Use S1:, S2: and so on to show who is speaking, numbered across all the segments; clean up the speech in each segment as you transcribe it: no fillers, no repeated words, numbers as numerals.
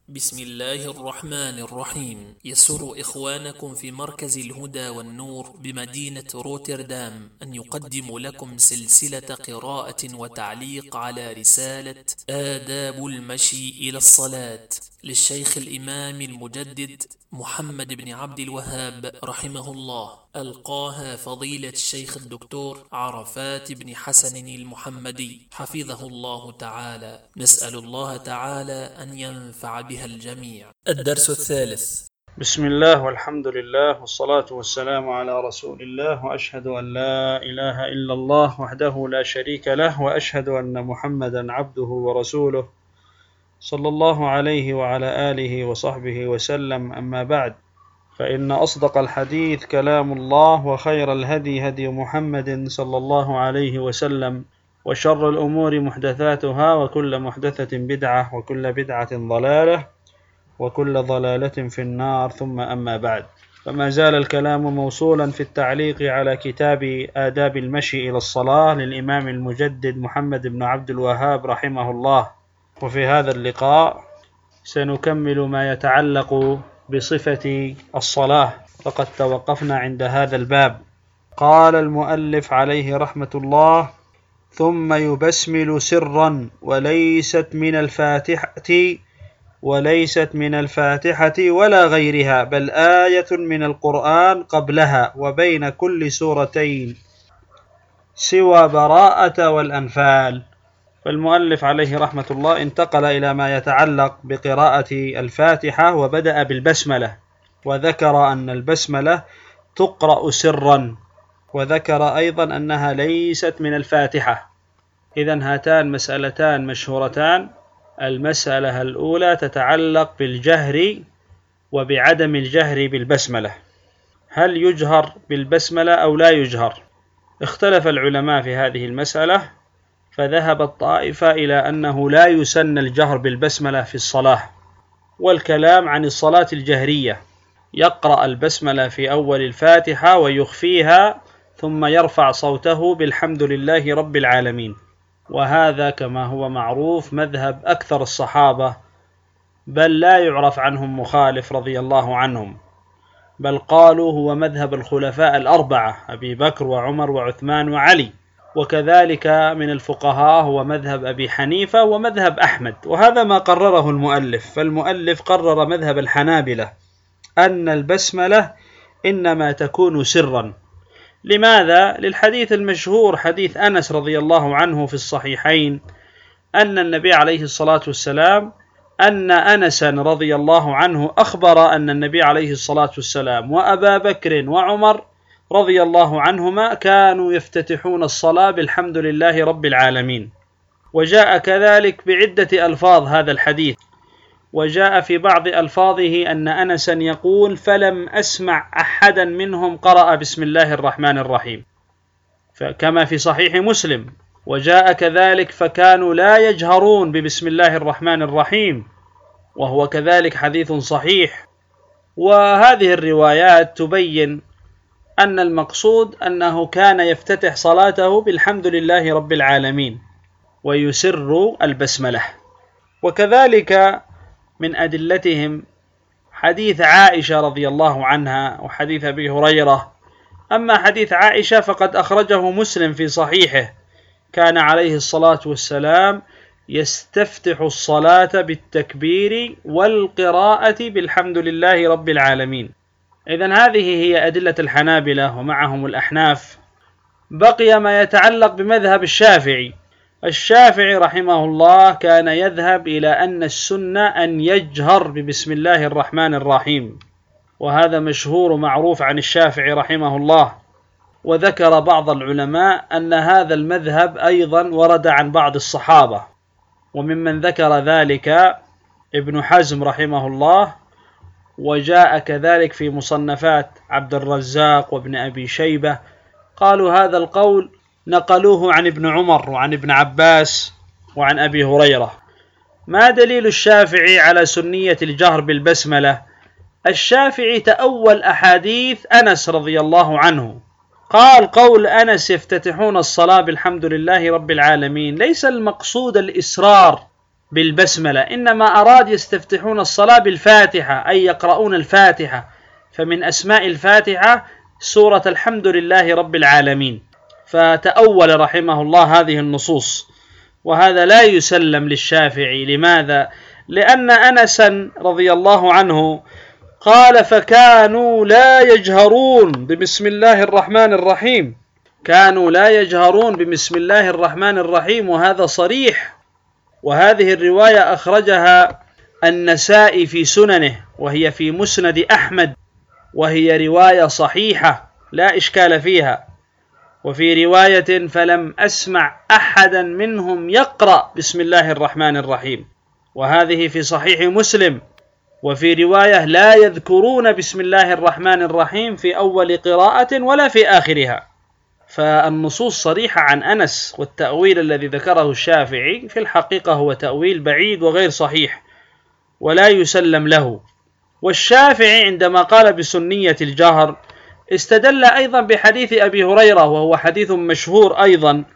S1: بسم الله الرحمن الرحيم. يسر إخوانكم في مركز الهدى والنور بمدينة روتردام أن يقدم لكم سلسلة قراءة وتعليق على رسالة آداب المشي إلى الصلاة للشيخ الإمام المجدد محمد بن عبد الوهاب رحمه الله، ألقاها فضيلة الشيخ الدكتور عرفات بن حسن المحمدي حفظه الله تعالى. نسأل الله تعالى أن ينفع بها الجميع. الدرس الثالث.
S2: بسم الله والحمد لله والصلاة والسلام على رسول الله، وأشهد أن لا إله إلا الله وحده لا شريك له، وأشهد أن محمدا عبده ورسوله صلى الله عليه وعلى آله وصحبه وسلم. أما بعد، فإن أصدق الحديث كلام الله، وخير الهدي هدي محمد صلى الله عليه وسلم، وشر الأمور محدثاتها، وكل محدثة بدعة، وكل بدعة ضلالة، وكل ضلالة في النار. ثم أما بعد، فما زال الكلام موصولا في التعليق على كتاب آداب المشي إلى الصلاة للإمام المجدد محمد بن عبد الوهاب رحمه الله. وفي هذا اللقاء سنكمل ما يتعلق بصفة الصلاة، فقد توقفنا عند هذا الباب. قال المؤلف عليه رحمة الله: ثم يبسمل سرا وليست من الفاتحة ولا غيرها، بل آية من القرآن قبلها وبين كل سورتين سوى براءة والأنفال. فالمؤلف عليه رحمة الله انتقل إلى ما يتعلق بقراءة الفاتحة، وبدأ بالبسملة، وذكر أن البسملة تقرأ سرا، وذكر أيضا أنها ليست من الفاتحة. إذن هاتان مسألتان مشهورتان. المسألة الأولى تتعلق بالجهر وبعدم الجهر بالبسملة، هل يجهر بالبسملة أو لا يجهر؟ اختلف العلماء في هذه المسألة، فذهب الطائفة إلى أنه لا يسن الجهر بالبسملة في الصلاة، والكلام عن الصلاة الجهرية، يقرأ البسملة في أول الفاتحة ويخفيها، ثم يرفع صوته بالحمد لله رب العالمين. وهذا كما هو معروف مذهب أكثر الصحابة، بل لا يعرف عنهم مخالف رضي الله عنهم، بل قالوا هو مذهب الخلفاء الأربعة أبي بكر وعمر وعثمان وعلي، وكذلك من الفقهاء هو مذهب أبي حنيفة ومذهب أحمد. وهذا ما قرره المؤلف، فالمؤلف قرر مذهب الحنابلة أن البسملة إنما تكون سرا. لماذا؟ للحديث المشهور حديث أنس رضي الله عنه في الصحيحين، أن النبي عليه الصلاة والسلام أن أنسا رضي الله عنه أخبر أن النبي عليه الصلاة والسلام وأبا بكر وعمر رضي الله عنهما كانوا يفتتحون الصلاة بالحمد لله رب العالمين. وجاء كذلك بعدة ألفاظ هذا الحديث، وجاء في بعض ألفاظه أن أنسا يقول: فلم أسمع أحدا منهم قرأ بسم الله الرحمن الرحيم، كما في صحيح مسلم. وجاء كذلك فكانوا لا يجهرون ببسم الله الرحمن الرحيم، وهو كذلك حديث صحيح. وهذه الروايات تبين أن المقصود أنه كان يفتتح صلاته بالحمد لله رب العالمين ويسر البسملة. وكذلك من أدلتهم حديث عائشة رضي الله عنها وحديث أبي هريرة. أما حديث عائشة فقد أخرجه مسلم في صحيحه، كان عليه الصلاة والسلام يستفتح الصلاة بالتكبير والقراءة بالحمد لله رب العالمين. إذن هذه هي أدلة الحنابلة ومعهم الأحناف. بقي ما يتعلق بمذهب الشافعي. الشافعي رحمه الله كان يذهب إلى أن السنة أن يجهر ببسم الله الرحمن الرحيم، وهذا مشهور معروف عن الشافعي رحمه الله. وذكر بعض العلماء أن هذا المذهب أيضا ورد عن بعض الصحابة، وممن ذكر ذلك ابن حزم رحمه الله، وجاء كذلك في مصنفات عبد الرزاق وابن أبي شيبة، قالوا هذا القول نقلوه عن ابن عمر وعن ابن عباس وعن أبي هريرة. ما دليل الشافعي على سنية الجهر بالبسملة؟ الشافعي تأول أحاديث أنس رضي الله عنه، قال قول أنس يفتتحون الصلاة بالحمد لله رب العالمين ليس المقصود الإسرار بالبسملة، إنما أراد يستفتحون الصلاة بالفاتحة، أي يقرؤون الفاتحة، فمن أسماء الفاتحة سورة الحمد لله رب العالمين، فتأول رحمه الله هذه النصوص، وهذا لا يسلم للشافعي. لماذا؟ لأن أنسا رضي الله عنه قال: فكانوا لا يجهرون ببسم الله الرحمن الرحيم، كانوا لا يجهرون ببسم الله الرحمن الرحيم، وهذا صريح. وهذه الرواية أخرجها النسائي في سننه، وهي في مسند أحمد، وهي رواية صحيحة لا إشكال فيها. وفي رواية: فلم أسمع أحدا منهم يقرأ بسم الله الرحمن الرحيم، وهذه في صحيح مسلم. وفي رواية: لا يذكرون بسم الله الرحمن الرحيم في أول قراءة ولا في آخرها. فالنصوص صريحة عن أنس، والتأويل الذي ذكره الشافعي في الحقيقة هو تأويل بعيد وغير صحيح ولا يسلم له. والشافعي عندما قال بسنية الجهر استدل أيضا بحديث أبي هريرة، وهو حديث مشهور أيضا،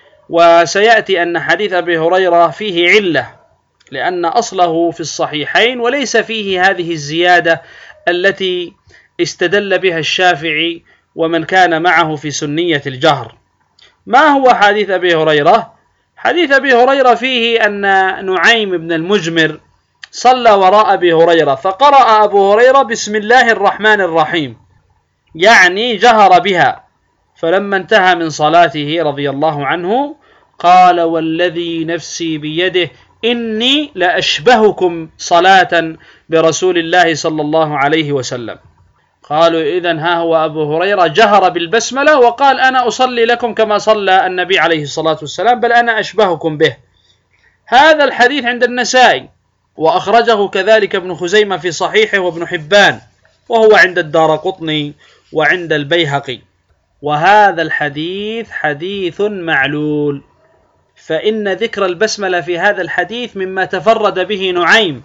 S2: وسيأتي أن حديث أبي هريرة فيه علة، لأن أصله في الصحيحين وليس فيه هذه الزيادة التي استدل بها الشافعي ومن كان معه في سنية الجهر. ما هو حديث أبي هريرة؟ حديث أبي هريرة فيه أن نعيم بن المجمر صلى وراء أبي هريرة، فقرأ أبو هريرة بسم الله الرحمن الرحيم، يعني جهر بها. فلما انتهى من صلاته رضي الله عنه قال: والذي نفسي بيده إني لأشبهكم صلاة برسول الله صلى الله عليه وسلم. قالوا: إذن ها هو أبو هريرة جهر بالبسملة وقال: أنا أصلي لكم كما صلى النبي عليه الصلاة والسلام، بل أنا أشبهكم به. هذا الحديث عند النسائي، وأخرجه كذلك ابن خزيمة في صحيحه، وابن حبان، وهو عند الدارقطني وعند البيهقي. وهذا الحديث حديث معلول، فإن ذكر البسملة في هذا الحديث مما تفرد به نعيم.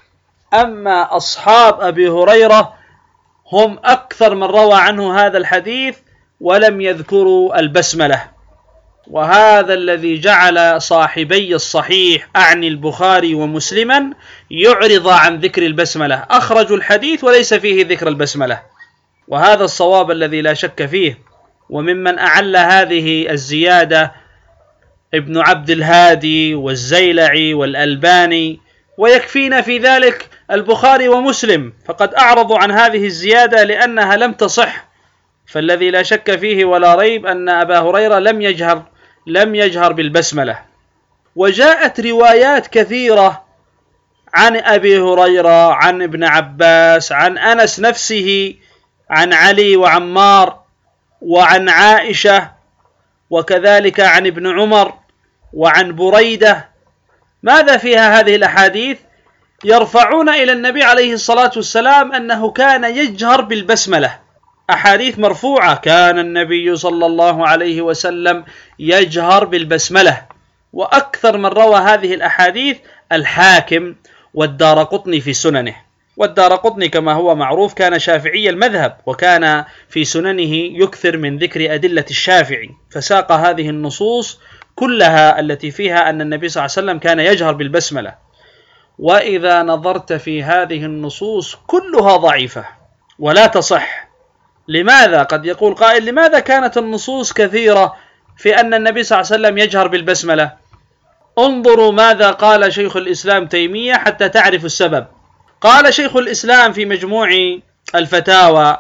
S2: أما أصحاب أبي هريرة هم أكثر من روى عنه هذا الحديث ولم يذكروا البسملة، وهذا الذي جعل صاحبي الصحيح أعني البخاري ومسلما يعرض عن ذكر البسملة، أخرجوا الحديث وليس فيه ذكر البسملة، وهذا الصواب الذي لا شك فيه. وممن أعل هذه الزيادة ابن عبد الهادي والزيلعي والألباني، ويكفينا في ذلك البخاري ومسلم، فقد أعرضوا عن هذه الزيادة لأنها لم تصح. فالذي لا شك فيه ولا ريب أن أبا هريرة لم يجهر بالبسملة. وجاءت روايات كثيرة عن أبي هريرة، عن ابن عباس، عن أنس نفسه، عن علي وعمار، وعن عائشة، وكذلك عن ابن عمر، وعن بريدة. ماذا فيها هذه الأحاديث؟ يرفعون إلى النبي عليه الصلاة والسلام أنه كان يجهر بالبسملة، أحاديث مرفوعة: كان النبي صلى الله عليه وسلم يجهر بالبسملة. وأكثر من روى هذه الأحاديث الحاكم والدارقطني في سننه. والدارقطني كما هو معروف كان شافعي المذهب، وكان في سننه يكثر من ذكر أدلة الشافعي، فساق هذه النصوص كلها التي فيها أن النبي صلى الله عليه وسلم كان يجهر بالبسملة. وإذا نظرت في هذه النصوص كلها ضعيفة ولا تصح. لماذا؟ قد يقول قائل: لماذا كانت النصوص كثيرة في أن النبي صلى الله عليه وسلم يجهر بالبسملة؟ انظروا ماذا قال شيخ الإسلام تيمية حتى تعرفوا السبب. قال شيخ الإسلام في مجموع الفتاوى: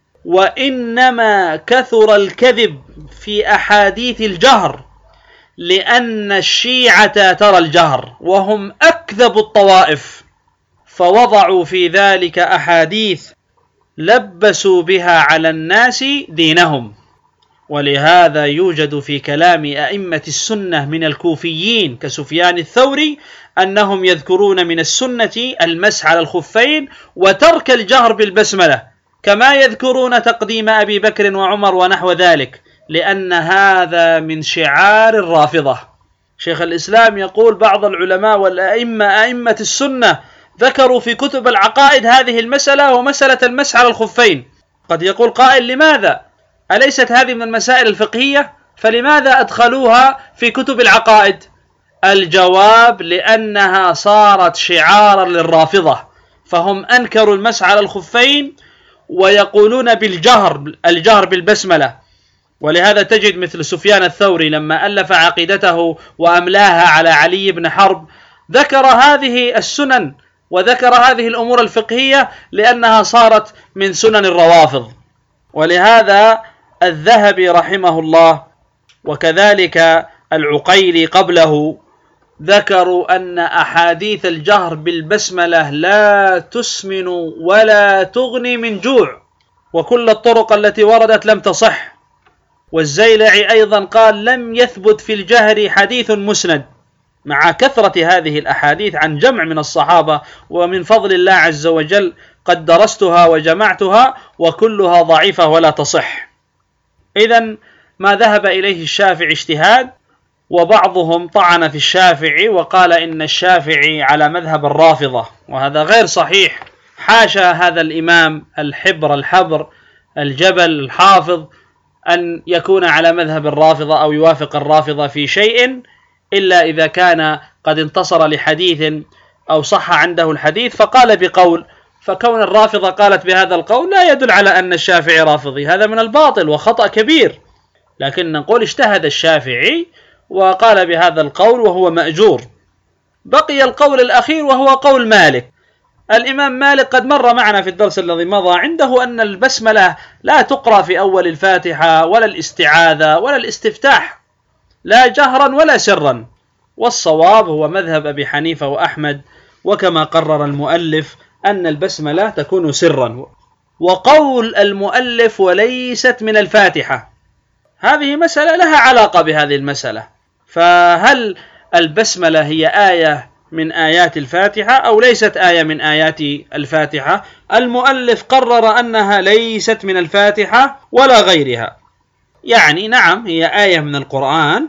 S2: وإنما كثر الكذب في أحاديث الجهر لأن الشيعة ترى الجهر وهم أكذب الطوائف، فوضعوا في ذلك أحاديث لبسوا بها على الناس دينهم. ولهذا يوجد في كلام أئمة السنة من الكوفيين كسفيان الثوري أنهم يذكرون من السنة المسح على الخفين وترك الجهر بالبسملة، كما يذكرون تقديم أبي بكر وعمر ونحو ذلك، لأن هذا من شعار الرافضة. شيخ الإسلام يقول: بعض العلماء والأئمة أئمة السنة ذكروا في كتب العقائد هذه المسألة ومسألة المسح على الخفين. قد يقول قائل: لماذا؟ أليست هذه من المسائل الفقهية؟ فلماذا أدخلوها في كتب العقائد؟ الجواب لأنها صارت شعارا للرافضة، فهم أنكروا المسح على الخفين ويقولون الجهر بالبسملة. ولهذا تجد مثل سفيان الثوري لما ألف عقيدته وأملاها على علي بن حرب ذكر هذه السنن وذكر هذه الأمور الفقهية لأنها صارت من سنن الروافض. ولهذا الذهبي رحمه الله وكذلك العقيلي قبله ذكروا أن أحاديث الجهر بالبسملة لا تسمن ولا تغني من جوع، وكل الطرق التي وردت لم تصح. والزيلعي أيضا قال لم يثبت في الجهر حديث مسند، مع كثرة هذه الأحاديث عن جمع من الصحابة، ومن فضل الله عز وجل قد درستها وجمعتها وكلها ضعيفة ولا تصح. إذن ما ذهب إليه الشافعي اجتهاد، وبعضهم طعن في الشافعي وقال إن الشافعي على مذهب الرافضة، وهذا غير صحيح. حاشا هذا الإمام الحبر الجبل الحافظ أن يكون على مذهب الرافضة أو يوافق الرافضة في شيء، إلا إذا كان قد انتصر لحديث أو صح عنده الحديث فقال بقول، فكون الرافضة قالت بهذا القول لا يدل على أن الشافعي رافضي، هذا من الباطل وخطأ كبير. لكن نقول اجتهد الشافعي وقال بهذا القول وهو مأجور. بقي القول الأخير وهو قول مالك. الإمام مالك قد مر معنا في الدرس الذي مضى عنده أن البسملة لا تقرأ في أول الفاتحة ولا الاستعاذة ولا الاستفتاح، لا جهرا ولا سرا، والصواب هو مذهب أبي حنيفة وأحمد، وكما قرر المؤلف أن البسملة تكون سرا. وقول المؤلف وليست من الفاتحة، هذه مسألة لها علاقة بهذه المسألة، فهل البسملة هي آية من آيات الفاتحة أو ليست آية من آيات الفاتحة؟ المؤلف قرر أنها ليست من الفاتحة ولا غيرها، يعني نعم هي آية من القرآن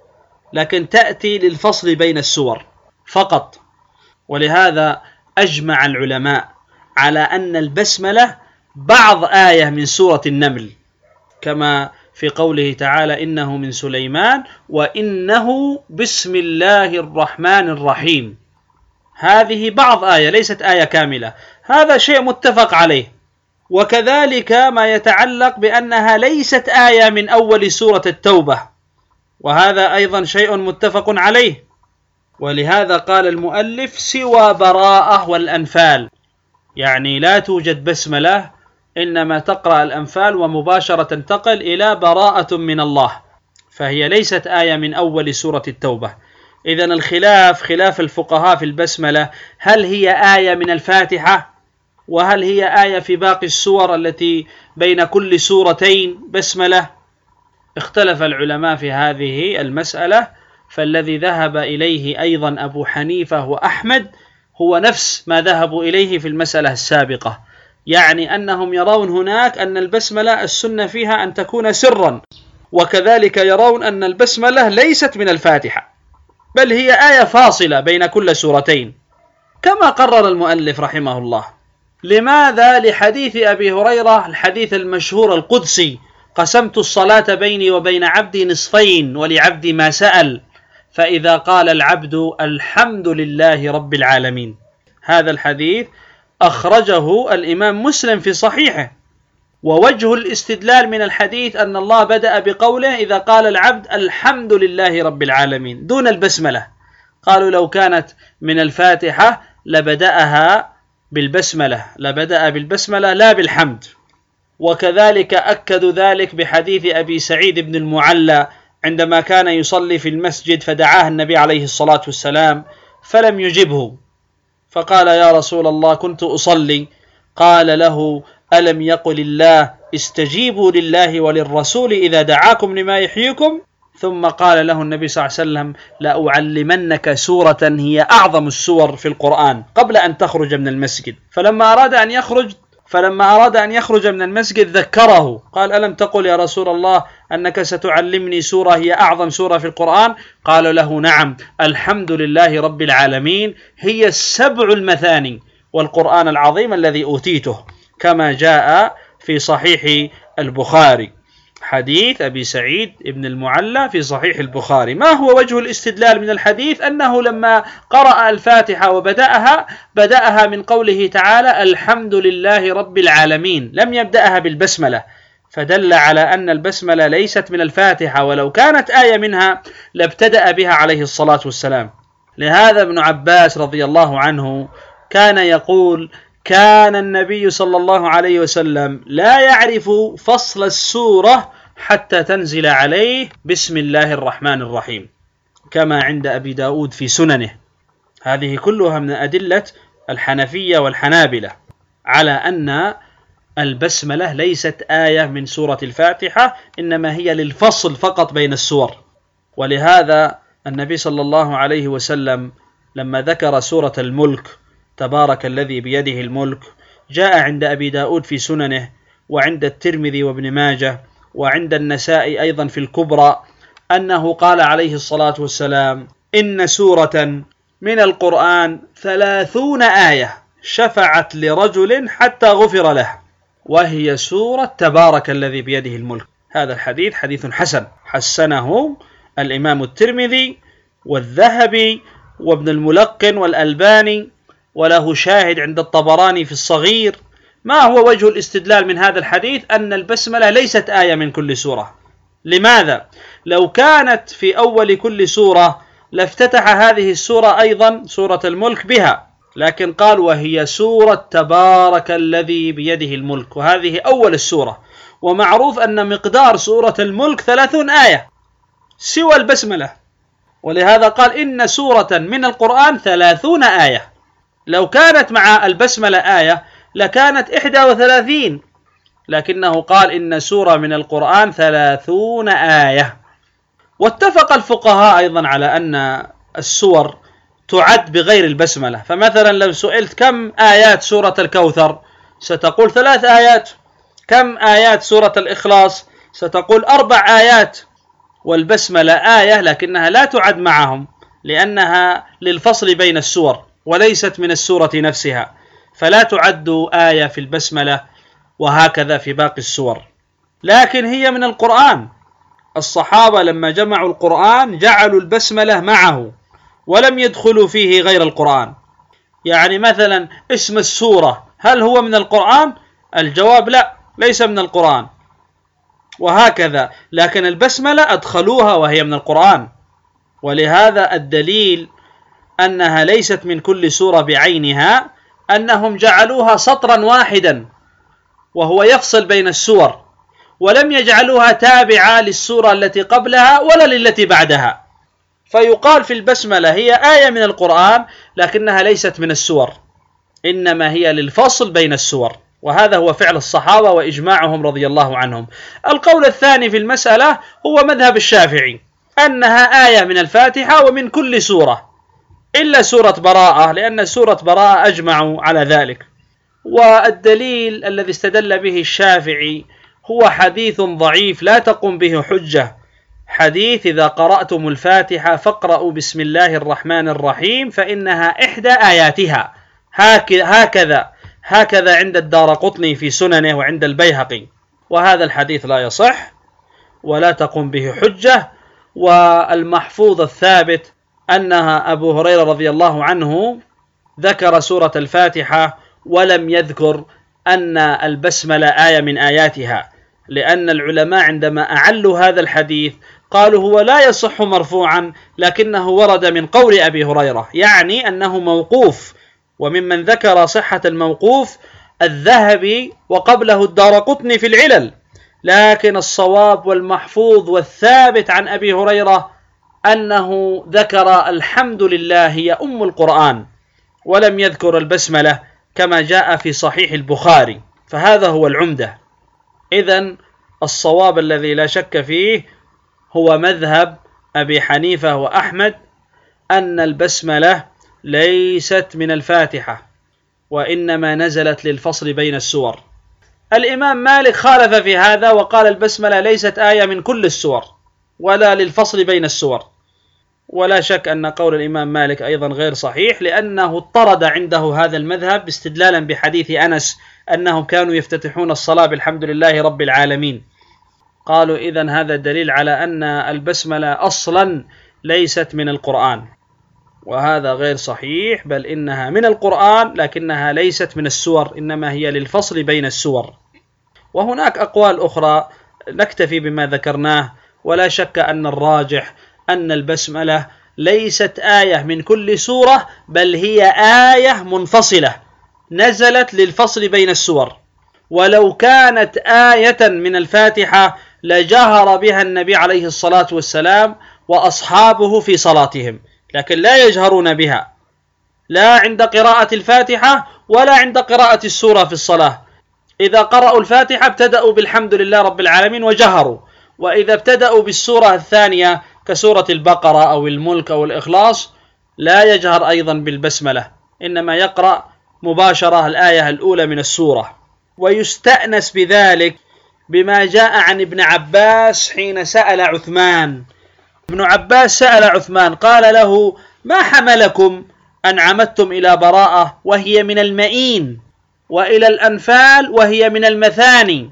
S2: لكن تأتي للفصل بين السور فقط. ولهذا أجمع العلماء على أن البسملة بعض آية من سورة النمل، كما في قوله تعالى إنه من سليمان وإنه بسم الله الرحمن الرحيم، هذه بعض آية ليست آية كاملة، هذا شيء متفق عليه. وكذلك ما يتعلق بأنها ليست آية من أول سورة التوبة، وهذا أيضا شيء متفق عليه. ولهذا قال المؤلف سوى براءة والأنفال، يعني لا توجد بسملة، إنما تقرأ الأنفال ومباشرة تنتقل إلى براءة من الله، فهي ليست آية من أول سورة التوبة. إذن الخلاف خلاف الفقهاء في البسملة، هل هي آية من الفاتحة وهل هي آية في باقي السور التي بين كل سورتين بسملة؟ اختلف العلماء في هذه المسألة، فالذي ذهب إليه أيضا أبو حنيفة وأحمد هو نفس ما ذهبوا إليه في المسألة السابقة، يعني أنهم يرون هناك أن البسملة السنة فيها أن تكون سرا، وكذلك يرون أن البسملة ليست من الفاتحة بل هي آية فاصلة بين كل سورتين، كما قرر المؤلف رحمه الله. لماذا؟ لحديث أبي هريرة الحديث المشهور القدسي: قسمت الصلاة بيني وبين عبدي نصفين ولعبدي ما سأل، فإذا قال العبد الحمد لله رب العالمين. هذا الحديث أخرجه الإمام مسلم في صحيحه، ووجه الاستدلال من الحديث أن الله بدأ بقوله إذا قال العبد الحمد لله رب العالمين دون البسملة. قالوا لو كانت من الفاتحة لبدأ بالبسملة لا بالحمد. وكذلك أكدوا ذلك بحديث أبي سعيد بن المعلى عندما كان يصلي في المسجد فدعاه النبي عليه الصلاة والسلام فلم يجبه، فقال يا رسول الله كنت أصلي، قال له ألم يقل الله استجيبوا لله وللرسول إذا دعاكم لما يحييكم؟ ثم قال له النبي صلى الله عليه وسلم لأعلمنك سورة هي أعظم السور في القرآن قبل أن تخرج من المسجد. فلما أراد أن يخرج من المسجد ذكره، قال ألم تقل يا رسول الله أنك ستعلمني سورة هي أعظم سورة في القرآن؟ قال له نعم، الحمد لله رب العالمين هي 7 المثاني والقرآن العظيم الذي أوتيته، كما جاء في صحيح البخاري. حديث أبي سعيد بن المعلى في صحيح البخاري. ما هو وجه الاستدلال من الحديث؟ أنه لما قرأ الفاتحة بدأها من قوله تعالى الحمد لله رب العالمين، لم يبدأها بالبسملة، فدل على أن البسملة ليست من الفاتحة، ولو كانت آية منها لابتدأ بها عليه الصلاة والسلام. لهذا ابن عباس رضي الله عنه كان يقول كان النبي صلى الله عليه وسلم لا يعرف فصل السورة حتى تنزل عليه بسم الله الرحمن الرحيم، كما عند أبي داود في سننه. هذه كلها من أدلة الحنفية والحنابلة على أن البسملة ليست آية من سورة الفاتحة، إنما هي للفصل فقط بين السور. ولهذا النبي صلى الله عليه وسلم لما ذكر سورة الملك تبارك الذي بيده الملك، جاء عند أبي داود في سننه، وعند الترمذي وابن ماجه، وعند النسائي أيضا في الكبرى، أنه قال عليه الصلاة والسلام إن سورة من القرآن 30 آية شفعت لرجل حتى غفر له، وهي سورة تبارك الذي بيده الملك. هذا الحديث حديث حسن، حسنه الإمام الترمذي والذهبي وابن الملقن والألباني، وله شاهد عند الطبراني في الصغير. ما هو وجه الاستدلال من هذا الحديث؟ أن البسملة ليست آية من كل سورة. لماذا؟ لو كانت في أول كل سورة لافتتح هذه السورة أيضا سورة الملك بها، لكن قال وهي سورة تبارك الذي بيده الملك، وهذه أول السورة، ومعروف أن مقدار سورة الملك 30 آية سوى البسملة، ولهذا قال إن سورة من القرآن 30 آية. لو كانت مع البسملة آية لكانت 31، لكنه قال إن سورة من القرآن 30 آية. واتفق الفقهاء أيضا على أن السور تعد بغير البسملة. فمثلا لو سئلت كم آيات سورة الكوثر ستقول 3 آيات، كم آيات سورة الإخلاص ستقول 4 آيات، والبسملة آية لكنها لا تعد معهم لأنها للفصل بين السور وليست من السورة نفسها، فلا تعد آية في البسملة، وهكذا في باقي السور، لكن هي من القرآن. الصحابة لما جمعوا القرآن جعلوا البسملة معه ولم يدخلوا فيه غير القرآن. يعني مثلا اسم السورة هل هو من القرآن؟ الجواب لا، ليس من القرآن، وهكذا، لكن البسملة أدخلوها وهي من القرآن. ولهذا الدليل أنها ليست من كل سورة بعينها أنهم جعلوها سطرا واحدا وهو يفصل بين السور، ولم يجعلوها تابعة للسورة التي قبلها ولا للتي بعدها، فيقال في البسملة هي آية من القرآن لكنها ليست من السور، إنما هي للفصل بين السور. وهذا هو فعل الصحابة وإجماعهم رضي الله عنهم. القول الثاني في المسألة هو مذهب الشافعي، أنها آية من الفاتحة ومن كل سورة إلا سورة براءة، لأن سورة براءة أجمعوا على ذلك. والدليل الذي استدل به الشافعي هو حديث ضعيف لا تقوم به حجة، حديث إذا قرأتم الفاتحة فاقرأوا بسم الله الرحمن الرحيم فإنها إحدى آياتها، هكذا عند الدارقطني في سننه وعند البيهقي. وهذا الحديث لا يصح ولا تقوم به حجة. والمحفوظ الثابت أنها أبو هريرة رضي الله عنه ذكر سورة الفاتحة ولم يذكر أن البسملة آية من آياتها، لأن العلماء عندما أعلوا هذا الحديث قالوا هو لا يصح مرفوعا لكنه ورد من قول أبي هريرة، يعني أنه موقوف. وممن ذكر صحة الموقوف الذهبي وقبله الدارقطني في العلل، لكن الصواب والمحفوظ والثابت عن أبي هريرة أنه ذكر الحمد لله هي أم القرآن ولم يذكر البسملة كما جاء في صحيح البخاري، فهذا هو العمدة. إذن الصواب الذي لا شك فيه هو مذهب أبي حنيفة وأحمد أن البسملة ليست من الفاتحة وإنما نزلت للفصل بين السور. الإمام مالك خالف في هذا وقال البسملة ليست آية من كل السور ولا للفصل بين السور. ولا شك أن قول الإمام مالك أيضا غير صحيح، لأنه اضطرد عنده هذا المذهب استدلالا بحديث أنس أنهم كانوا يفتتحون الصلاة بالحمد لله رب العالمين، قالوا إذن هذا دليل على أن البسملة أصلا ليست من القرآن، وهذا غير صحيح، بل إنها من القرآن لكنها ليست من السور، إنما هي للفصل بين السور. وهناك أقوال أخرى، نكتفي بما ذكرناه، ولا شك أن الراجح أن البسملة ليست آية من كل سورة، بل هي آية منفصلة نزلت للفصل بين السور. ولو كانت آية من الفاتحة لجهر بها النبي عليه الصلاة والسلام وأصحابه في صلاتهم، لكن لا يجهرون بها، لا عند قراءة الفاتحة ولا عند قراءة السورة في الصلاة. إذا قرأوا الفاتحة ابتدأوا بالحمد لله رب العالمين وجهروا، وإذا ابتدأوا بالسورة الثانية كسورة البقرة أو الملك أو الإخلاص لا يجهر أيضا بالبسملة، إنما يقرأ مباشرة الآية الأولى من السورة. ويستأنس بذلك بما جاء عن ابن عباس حين سأل عثمان. ابن عباس سأل عثمان قال له: ما حملكم أن عمدتم إلى براءة وهي من المئين، وإلى الأنفال وهي من المثاني،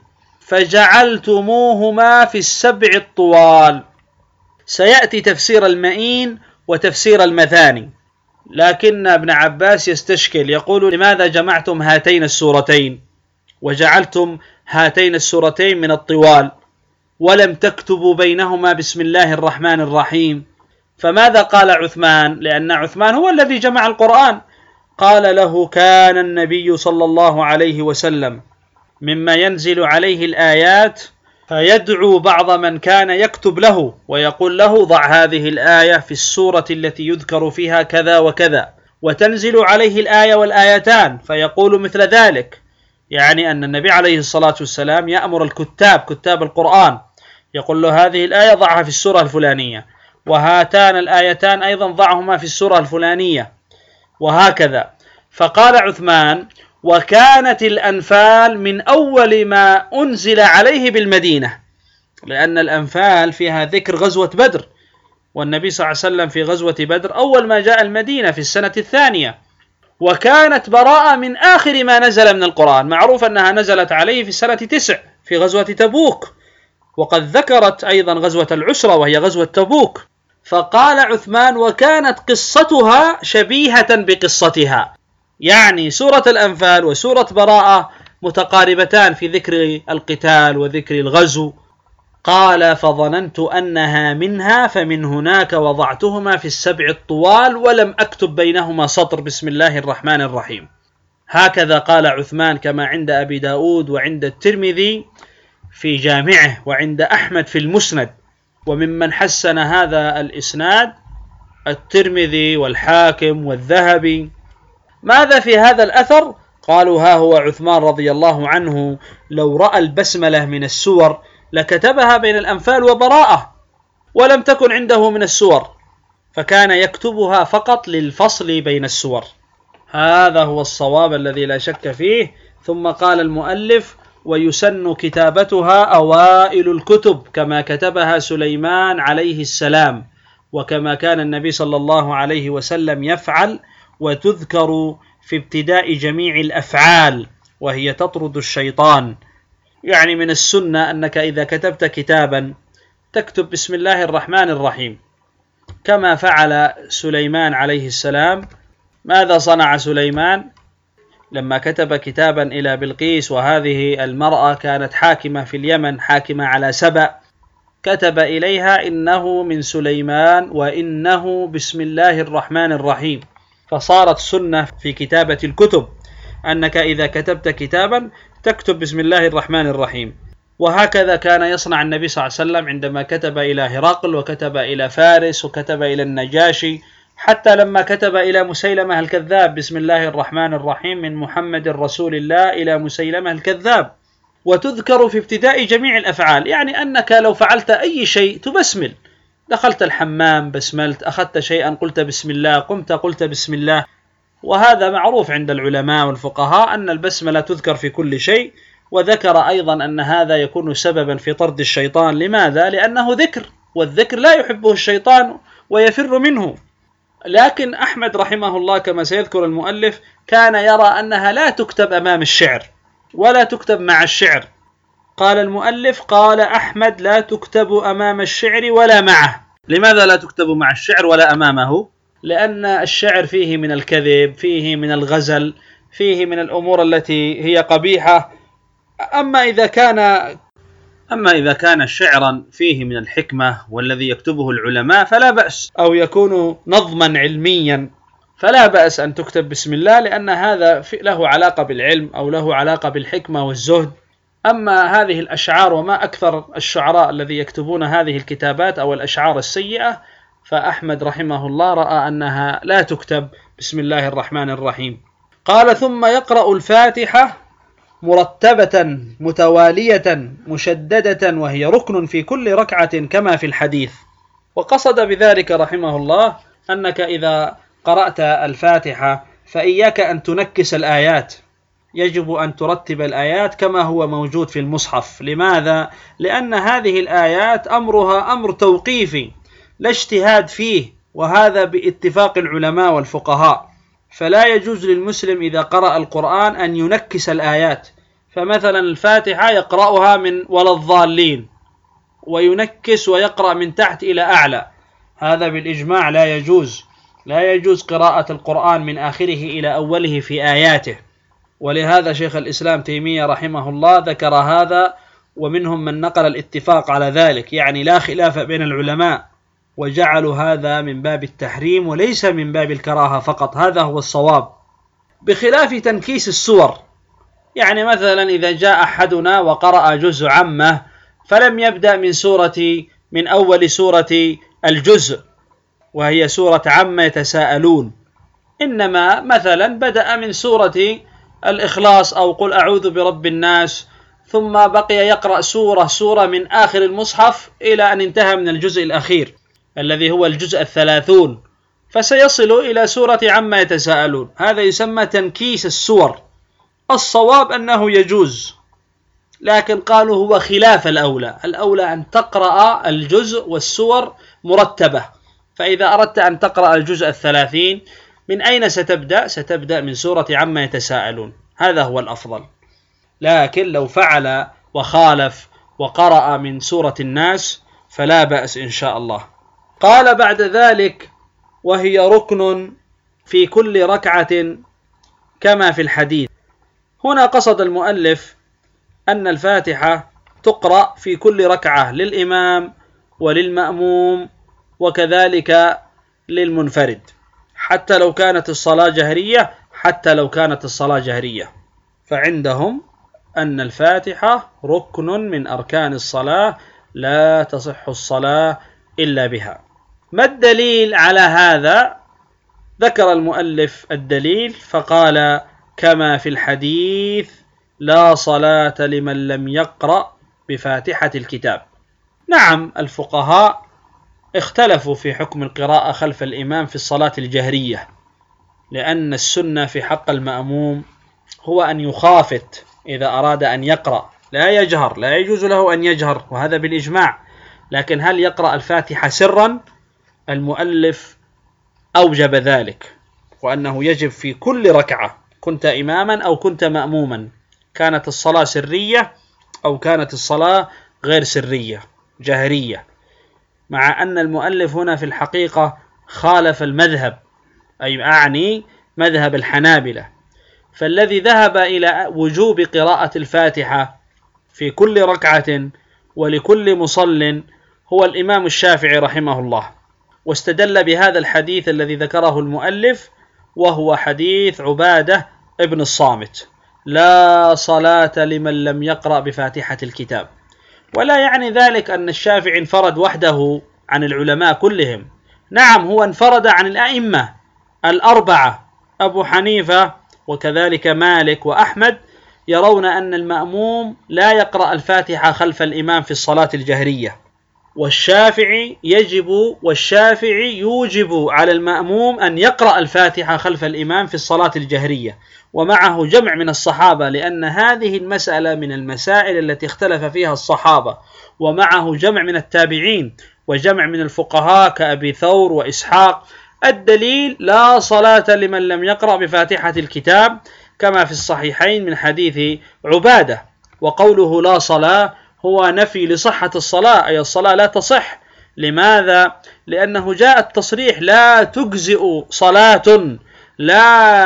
S2: فجعلتموهما في السبع الطوال؟ سيأتي تفسير المئين وتفسير المثاني، لكن ابن عباس يستشكل، يقول: لماذا جمعتم هاتين السورتين وجعلتم هاتين السورتين من الطوال ولم تكتبوا بينهما بسم الله الرحمن الرحيم؟ فماذا قال عثمان؟ لأن عثمان هو الذي جمع القرآن. قال له: كان النبي صلى الله عليه وسلم مما ينزل عليه الآيات فيدعو بعض من كان يكتب له ويقول له: ضع هذه الآية في السورة التي يذكر فيها كذا وكذا، وتنزل عليه الآية والآيتان فيقول مثل ذلك. يعني أن النبي عليه الصلاة والسلام يأمر كتاب القرآن، يقول له: هذه الآية ضعها في السورة الفلانية، وهاتان الآيتان أيضا ضعهما في السورة الفلانية، وهكذا. فقال عثمان: وكانت الأنفال من أول ما أنزل عليه بالمدينة، لأن الأنفال فيها ذكر غزوة بدر، والنبي صلى الله عليه وسلم في غزوة بدر أول ما جاء المدينة في السنة الثانية. وكانت براءة من آخر ما نزل من القرآن، معروف أنها نزلت عليه في السنة 9 في غزوة تبوك، وقد ذكرت أيضا غزوة العسرة وهي غزوة تبوك. فقال عثمان: وكانت قصتها شبيهة بقصتها، يعني سورة الأنفال وسورة براءة متقاربتان في ذكر القتال وذكر الغزو. قال: فظننت أنها منها، فمن هناك وضعتهما في السبع الطوال ولم أكتب بينهما سطر بسم الله الرحمن الرحيم. هكذا قال عثمان، كما عند أبي داود وعند الترمذي في جامعه وعند أحمد في المسند. وممن حسن هذا الإسناد الترمذي والحاكم والذهبي. ماذا في هذا الأثر؟ قالوا: ها هو عثمان رضي الله عنه لو رأى البسملة من السور لكتبها بين الأنفال وبراءة، ولم تكن عنده من السور، فكان يكتبها فقط للفصل بين السور. هذا هو الصواب الذي لا شك فيه. ثم قال المؤلف: ويسن كتابتها أوائل الكتب كما كتبها سليمان عليه السلام، وكما كان النبي صلى الله عليه وسلم يفعل، وتذكر في ابتداء جميع الأفعال وهي تطرد الشيطان. يعني من السنة أنك إذا كتبت كتابا تكتب بسم الله الرحمن الرحيم كما فعل سليمان عليه السلام. ماذا صنع سليمان لما كتب كتابا إلى بلقيس، وهذه المرأة كانت حاكمة في اليمن، حاكمة على سبأ، كتب إليها: إنه من سليمان وإنه بسم الله الرحمن الرحيم. فصارت سنة في كتابة الكتب أنك إذا كتبت كتابا تكتب بسم الله الرحمن الرحيم. وهكذا كان يصنع النبي صلى الله عليه وسلم عندما كتب إلى هرقل وكتب إلى فارس وكتب إلى النجاشي، حتى لما كتب إلى مسيلمة الكذاب: بسم الله الرحمن الرحيم من محمد رسول الله إلى مسيلمة الكذاب. وتذكر في ابتداء جميع الأفعال، يعني أنك لو فعلت أي شيء تبسمل، دخلت الحمام بسملت، أخذت شيئا قلت بسم الله، قمت قلت بسم الله. وهذا معروف عند العلماء والفقهاء أن البسملة تذكر في كل شيء. وذكر أيضا أن هذا يكون سببا في طرد الشيطان. لماذا؟ لأنه ذكر، والذكر لا يحبه الشيطان ويفر منه. لكن أحمد رحمه الله كما سيذكر المؤلف كان يرى أنها لا تكتب أمام الشعر ولا تكتب مع الشعر، قال المؤلف: قال أحمد: لا تكتب أمام الشعر ولا معه. لماذا لا تكتب مع الشعر ولا أمامه؟ لأن الشعر فيه من الكذب، فيه من الغزل، فيه من الأمور التي هي قبيحة. أما إذا كان شعرا فيه من الحكمة والذي يكتبه العلماء فلا بأس، أو يكون نظما علميا فلا بأس أن تكتب بسم الله، لأن هذا له علاقة بالعلم أو له علاقة بالحكمة والزهد. أما هذه الأشعار وما أكثر الشعراء الذي يكتبون هذه الكتابات أو الأشعار السيئة، فأحمد رحمه الله رأى أنها لا تكتب بسم الله الرحمن الرحيم. قال: ثم يقرأ الفاتحة مرتبة متوالية مشددة، وهي ركن في كل ركعة كما في الحديث. وقصد بذلك رحمه الله أنك إذا قرأت الفاتحة فإياك أن تنكس الآيات، يجب أن ترتب الآيات كما هو موجود في المصحف. لماذا؟ لأن هذه الآيات أمرها أمر توقيفي لا اجتهاد فيه، وهذا باتفاق العلماء والفقهاء. فلا يجوز للمسلم إذا قرأ القرآن أن ينكس الآيات. فمثلا الفاتحة يقرأها من ولا الضالين وينكس ويقرأ من تحت إلى أعلى، هذا بالإجماع لا يجوز. لا يجوز قراءة القرآن من آخره إلى أوله في آياته. ولهذا شيخ الإسلام تيمية رحمه الله ذكر هذا، ومنهم من نقل الاتفاق على ذلك، يعني لا خلاف بين العلماء، وجعلوا هذا من باب التحريم وليس من باب الكراهة فقط. هذا هو الصواب، بخلاف تنكيس السور. يعني مثلا إذا جاء أحدنا وقرأ جزء عامة فلم يبدأ من أول سورة الجزء وهي سورة عامة يتساءلون، إنما مثلا بدأ من سورة الإخلاص أو قل أعوذ برب الناس، ثم بقي يقرأ سورة من آخر المصحف إلى أن انتهى من الجزء الأخير الذي هو الجزء 30، فسيصل إلى سورة عما يتساءلون. هذا يسمى تنكيس السور. الصواب أنه يجوز، لكن قالوا هو خلاف الأولى أن تقرأ الجزء والسور مرتبة. فإذا أردت أن تقرأ الجزء 30 من أين ستبدأ؟ ستبدأ من سورة عما يتساءلون، هذا هو الأفضل. لكن لو فعل وخالف وقرأ من سورة الناس فلا بأس إن شاء الله. قال بعد ذلك: وهي ركن في كل ركعة كما في الحديث. هنا قصد المؤلف أن الفاتحة تقرأ في كل ركعة للإمام وللمأموم وكذلك للمنفرد، حتى لو كانت الصلاة جهرية، فعندهم أن الفاتحة ركن من أركان الصلاة لا تصح الصلاة إلا بها. ما الدليل على هذا؟ ذكر المؤلف الدليل فقال: كما في الحديث: لا صلاة لمن لم يقرأ بفاتحة الكتاب. نعم، الفقهاء اختلفوا في حكم القراءة خلف الإمام في الصلاة الجهرية، لأن السنة في حق المأموم هو أن يخافت إذا أراد أن يقرأ، لا يجهر، لا يجوز له أن يجهر، وهذا بالإجماع. لكن هل يقرأ الفاتحة سرا؟ المؤلف أوجب ذلك، وأنه يجب في كل ركعة، كنت إماما أو كنت مأموما، كانت الصلاة سرية أو كانت الصلاة غير سرية جهرية. مع أن المؤلف هنا في الحقيقة خالف المذهب، أي أعني مذهب الحنابلة، فالذي ذهب إلى وجوب قراءة الفاتحة في كل ركعة ولكل مصل هو الإمام الشافعي رحمه الله، واستدل بهذا الحديث الذي ذكره المؤلف، وهو حديث عبادة ابن الصامت: لا صلاة لمن لم يقرأ بفاتحة الكتاب. ولا يعني ذلك أن الشافعي انفرد وحده عن العلماء كلهم، نعم هو انفرد عن الأئمة الأربعة، أبو حنيفة وكذلك مالك وأحمد يرون أن المأموم لا يقرأ الفاتحة خلف الإمام في الصلاة الجهرية، والشافعي يوجب على المأموم أن يقرأ الفاتحة خلف الإمام في الصلاة الجهرية، ومعه جمع من الصحابة، لأن هذه المسألة من المسائل التي اختلف فيها الصحابة، ومعه جمع من التابعين وجمع من الفقهاء كأبي ثور وإسحاق. الدليل: لا صلاة لمن لم يقرأ بفاتحة الكتاب، كما في الصحيحين من حديث عبادة. وقوله لا صلاة هو نفي لصحة الصلاة، أي الصلاة لا تصح. لماذا؟ لأنه جاء التصريح لا تجزئ صلاة لا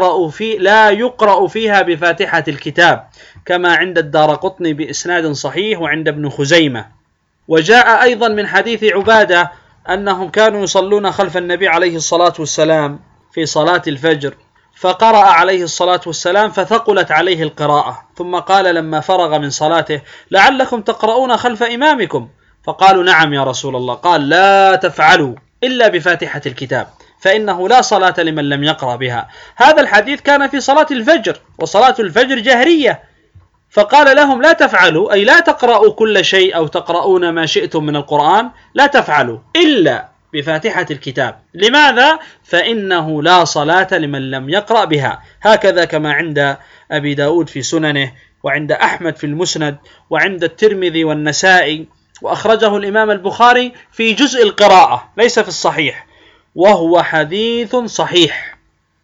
S2: يقرأ فيها بفاتحة الكتاب، كما عند الدارقطني بإسناد صحيح وعند ابن خزيمة. وجاء أيضا من حديث عبادة أنهم كانوا يصلون خلف النبي عليه الصلاة والسلام في صلاة الفجر، فقرأ عليه الصلاة والسلام فثقلت عليه القراءة، ثم قال لما فرغ من صلاته لعلكم تقرؤون خلف إمامكم، فقالوا نعم يا رسول الله، قال لا تفعلوا إلا بفاتحة الكتاب فإنه لا صلاة لمن لم يقرأ بها. هذا الحديث كان في صلاة الفجر، وصلاة الفجر جهرية، فقال لهم لا تفعلوا، أي لا تقرأوا كل شيء أو تقرؤون ما شئتم من القرآن، لا تفعلوا إلا بفاتحة الكتاب. لماذا؟ فإنه لا صلاة لمن لم يقرأ بها. هكذا كما عند أبي داود في سننه، وعند أحمد في المسند، وعند الترمذي والنسائي، وأخرجه الإمام البخاري في جزء القراءة ليس في الصحيح، وهو حديث صحيح.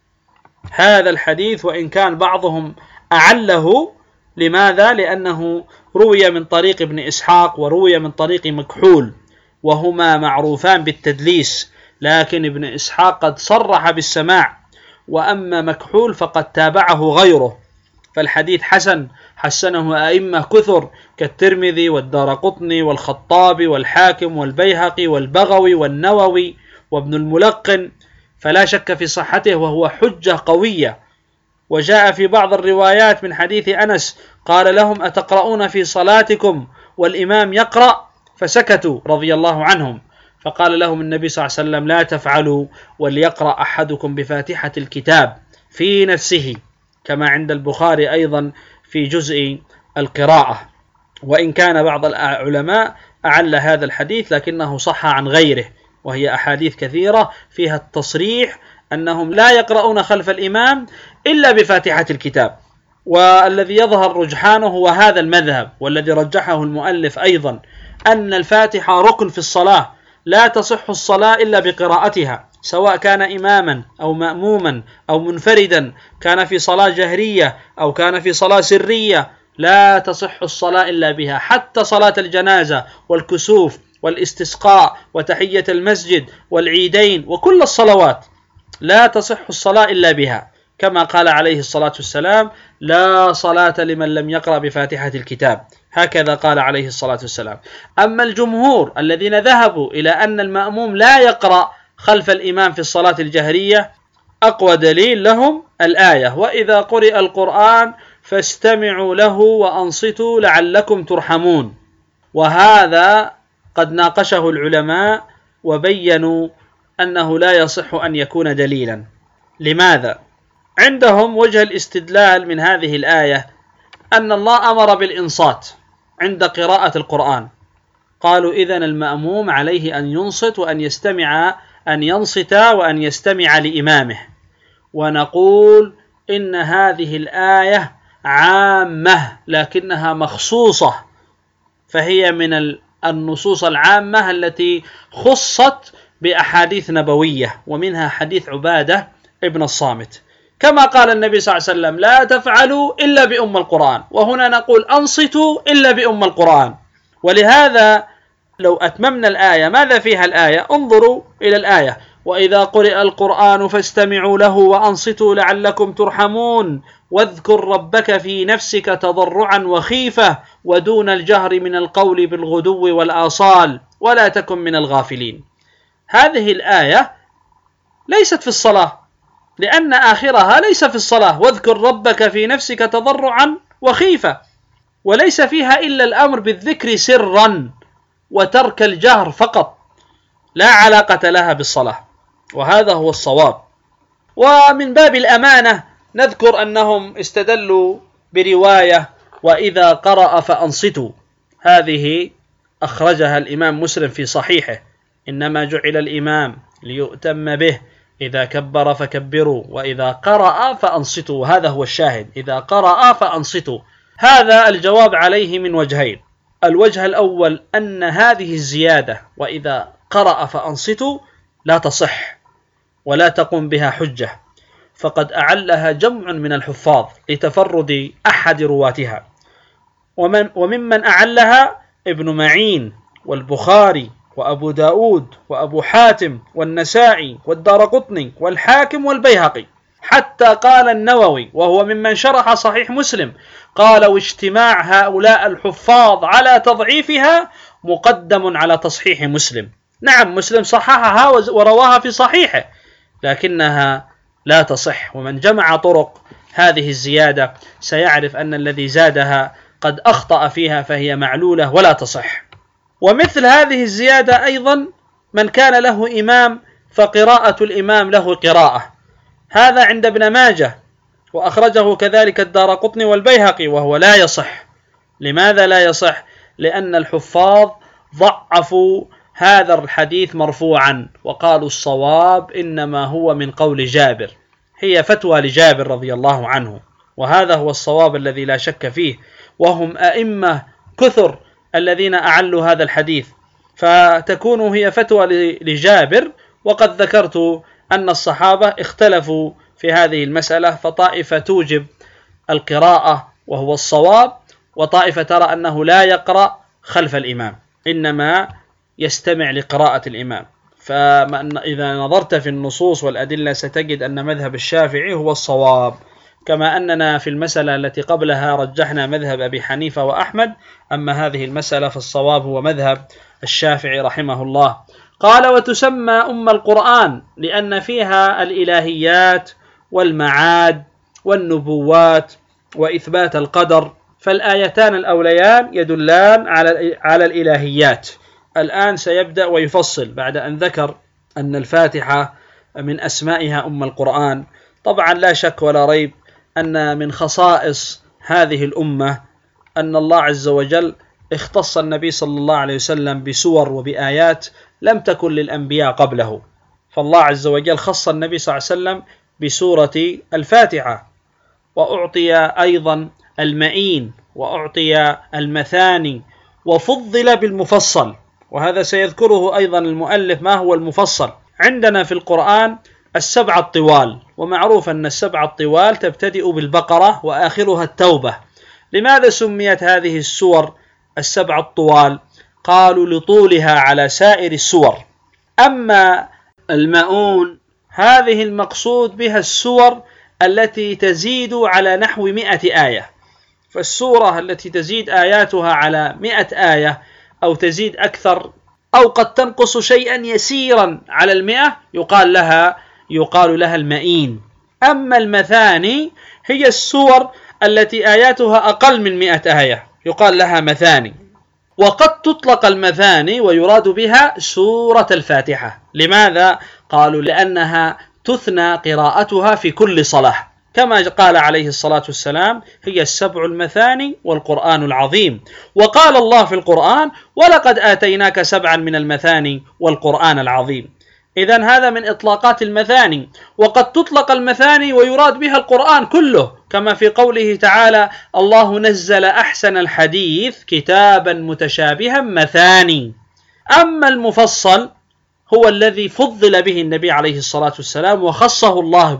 S2: هذا الحديث وإن كان بعضهم أعله، لماذا؟ لأنه روي من طريق ابن إسحاق وروي من طريق مكحول، وهما معروفان بالتدليس، لكن ابن إسحاق قد صرح بالسماع، وأما مكحول فقد تابعه غيره، فالحديث حسن، حسنه أئمة كثر كالترمذي والدارقطني والخطابي والحاكم والبيهقي والبغوي والنووي وابن الملقن، فلا شك في صحته وهو حجة قوية. وجاء في بعض الروايات من حديث أنس قال لهم أتقرؤون في صلاتكم والإمام يقرأ؟ فسكتوا رضي الله عنهم، فقال لهم النبي صلى الله عليه وسلم لا تفعلوا وليقرأ أحدكم بفاتحة الكتاب في نفسه، كما عند البخاري أيضا في جزء القراءة. وإن كان بعض العلماء أعل هذا الحديث لكنه صح عن غيره، وهي أحاديث كثيرة فيها التصريح أنهم لا يقرؤون خلف الإمام إلا بفاتحة الكتاب. والذي يظهر رجحانه هو هذا المذهب، والذي رجحه المؤلف أيضا، أن الفاتحة ركن في الصلاة، لا تصح الصلاة إلا بقراءتها، سواء كان إماما أو مأموما أو منفردا، كان في صلاة جهرية أو كان في صلاة سرية، لا تصح الصلاة إلا بها. حتى صلاة الجنازة والكسوف والاستسقاء وتحية المسجد والعيدين وكل الصلوات لا تصح الصلاة إلا بها، كما قال عليه الصلاة والسلام لا صلاة لمن لم يقرأ بفاتحة الكتاب، هكذا قال عليه الصلاة والسلام. أما الجمهور الذين ذهبوا إلى أن المأموم لا يقرأ خلف الإمام في الصلاة الجهرية، أقوى دليل لهم الآية وإذا قرئ القرآن فاستمعوا له وأنصتوا لعلكم ترحمون. وهذا قد ناقشه العلماء وبينوا أنه لا يصح أن يكون دليلا. لماذا؟ عندهم وجه الاستدلال من هذه الآية أن الله أمر بالإنصات عند قراءة القرآن، قالوا إذن المأموم عليه أن ينصت وأن ينصت وأن يستمع لإمامه. ونقول إن هذه الآية عامة لكنها مخصوصة، فهي من النصوص العامة التي خصت بأحاديث نبوية، ومنها حديث عبادة ابن الصامت، كما قال النبي صلى الله عليه وسلم لا تفعلوا إلا بأم القرآن، وهنا نقول أنصتوا إلا بأم القرآن. ولهذا لو أتممنا الآية، ماذا فيها الآية؟ انظروا إلى الآية وإذا قرئ القرآن فاستمعوا له وأنصتوا لعلكم ترحمون واذكر ربك في نفسك تضرعا وخيفة ودون الجهر من القول بالغدو والآصال ولا تكن من الغافلين. هذه الآية ليست في الصلاة، لأن آخرها ليس في الصلاة، واذكر ربك في نفسك تضرعا وخيفة، وليس فيها إلا الأمر بالذكر سرا وترك الجهر فقط، لا علاقة لها بالصلاة، وهذا هو الصواب. ومن باب الأمانة نذكر أنهم استدلوا برواية وإذا قرأ فأنصتوا، هذه أخرجها الإمام مسلم في صحيحه، إنما جعل الإمام ليؤتم به، إذا كبر فكبروا وإذا قرأ فأنصتوا، هذا هو الشاهد، إذا قرأ فأنصتوا. هذا الجواب عليه من وجهين، الوجه الأول أن هذه الزيادة وإذا قرأ فأنصتوا لا تصح ولا تقوم بها حجة، فقد أعلها جمع من الحفاظ لتفرد أحد رواتها، وممن أعلها ابن معين والبخاري وأبو داود وأبو حاتم والنسائي والدارقطني والحاكم والبيهقي، حتى قال النووي وهو ممن شرح صحيح مسلم قال: واجتماع هؤلاء الحفاظ على تضعيفها مقدم على تصحيح مسلم. نعم، مسلم صححها ورواها في صحيحه، لكنها لا تصح، ومن جمع طرق هذه الزيادة سيعرف أن الذي زادها قد أخطأ فيها، فهي معلولة ولا تصح. ومثل هذه الزيادة أيضا من كان له إمام فقراءة الإمام له قراءة، هذا عند ابن ماجه، وأخرجه كذلك الدارقطني والبيهقي، وهو لا يصح. لماذا لا يصح؟ لأن الحفاظ ضعفوا هذا الحديث مرفوعا، وقالوا الصواب إنما هو من قول جابر، هي فتوى لجابر رضي الله عنه، وهذا هو الصواب الذي لا شك فيه، وهم أئمة كثر الذين أعلوا هذا الحديث، فتكون هي فتوى لجابر. وقد ذكرت أن الصحابة اختلفوا في هذه المسألة، فطائفة توجب القراءة وهو الصواب، وطائفة ترى أنه لا يقرأ خلف الإمام، إنما يستمع لقراءة الإمام. فإذا نظرت في النصوص والأدلة ستجد أن مذهب الشافعي هو الصواب، كما أننا في المسألة التي قبلها رجحنا مذهب أبي حنيفة وأحمد، أما هذه المسألة فالصواب هو مذهب الشافعي رحمه الله. قال: وتسمى أم القرآن لأن فيها الإلهيات والمعاد والنبوات وإثبات القدر، فالآيتان الأوليان يدلان على الإلهيات. الآن سيبدأ ويفصل بعد أن ذكر أن الفاتحة من أسمائها أم القرآن. طبعا لا شك ولا ريب أن من خصائص هذه الأمة أن الله عز وجل اختص النبي صلى الله عليه وسلم بسور وبآيات لم تكن للأنبياء قبله، فالله عز وجل خص النبي صلى الله عليه وسلم بسورة الفاتحة، وأعطي أيضا المعين وأعطي المثاني، وفضل بالمفصل، وهذا سيذكره أيضا المؤلف ما هو المفصل. عندنا في القرآن السبع الطوال، ومعروف أن السبع الطوال تبتدئ بالبقرة وآخرها التوبة. لماذا سميت هذه السور السبع الطوال؟ قالوا لطولها على سائر السور. أما المؤون هذه المقصود بها السور التي تزيد على نحو 100 آية، فالسورة التي تزيد آياتها على 100 آية أو تزيد أكثر أو قد تنقص شيئا يسيرا على 100 يقال لها المئين. أما المثاني هي السور التي آياتها أقل من 100 آية يقال لها مثاني. وقد تطلق المثاني ويراد بها سورة الفاتحة. لماذا؟ قالوا لأنها تثنى قراءتها في كل صلاة، كما قال عليه الصلاة والسلام: هي السبع المثاني والقرآن العظيم. وقال الله في القرآن: ولقد آتيناك 7 من المثاني والقرآن العظيم. إذن هذا من إطلاقات المثاني. وقد تطلق المثاني ويراد بها القرآن كله، كما في قوله تعالى: الله نزل أحسن الحديث كتابا متشابها مثاني. أما المفصل هو الذي فضل به النبي عليه الصلاة والسلام وخصه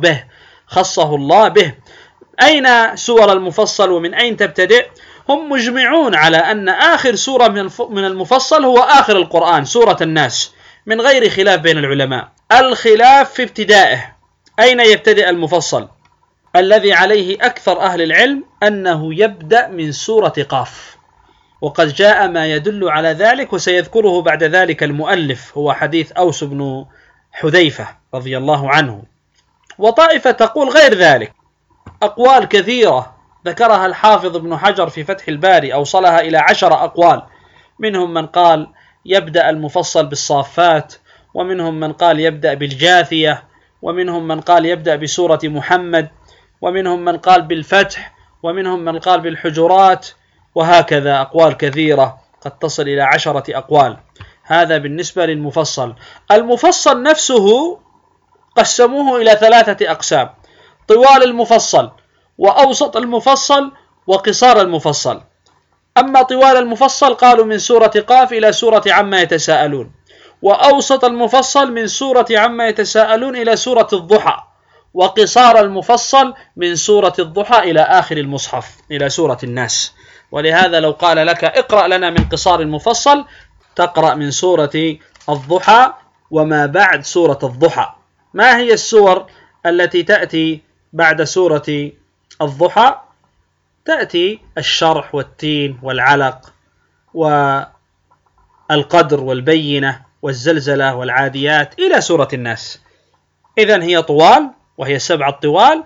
S2: الله به. أين سور المفصل ومن أين تبتدئ؟ هم مجمعون على أن آخر سورة من المفصل هو آخر القرآن، سورة الناس، من غير خلاف بين العلماء. الخلاف في ابتدائه، أين يبتدئ المفصل؟ الذي عليه أكثر أهل العلم أنه يبدأ من سورة قاف، وقد جاء ما يدل على ذلك وسيذكره بعد ذلك المؤلف، هو حديث أوس بن حذيفة رضي الله عنه. وطائفة تقول غير ذلك، أقوال كثيرة ذكرها الحافظ ابن حجر في فتح الباري، أوصلها إلى 10 أقوال. منهم من قال يبدأ المفصل بالصافات، ومنهم من قال يبدأ بالجاثية، ومنهم من قال يبدأ بسورة محمد، ومنهم من قال بالفتح، ومنهم من قال بالحجرات، وهكذا أقوال كثيرة قد تصل إلى 10 أقوال. هذا بالنسبة للمفصل. المفصل نفسه قسموه إلى 3 أقسام: طوال المفصل، وأوسط المفصل، وقصار المفصل. أما طوال المفصل قالوا من سورة قاف إلى سورة عما يتساءلون، وأوسط المفصل من سورة عما يتساءلون إلى سورة الضحى، وقصار المفصل من سورة الضحى إلى آخر المصحف إلى سورة الناس. ولهذا لو قال لك اقرأ لنا من قصار المفصل تقرأ من سورة الضحى وما بعد سورة الضحى. ما هي السور التي تأتي بعد سورة الضحى؟ تأتي الشرح والتين والعلق والقدر والبينة والزلزلة والعاديات إلى سورة الناس. إذن هي طوال وهي 7 طوال،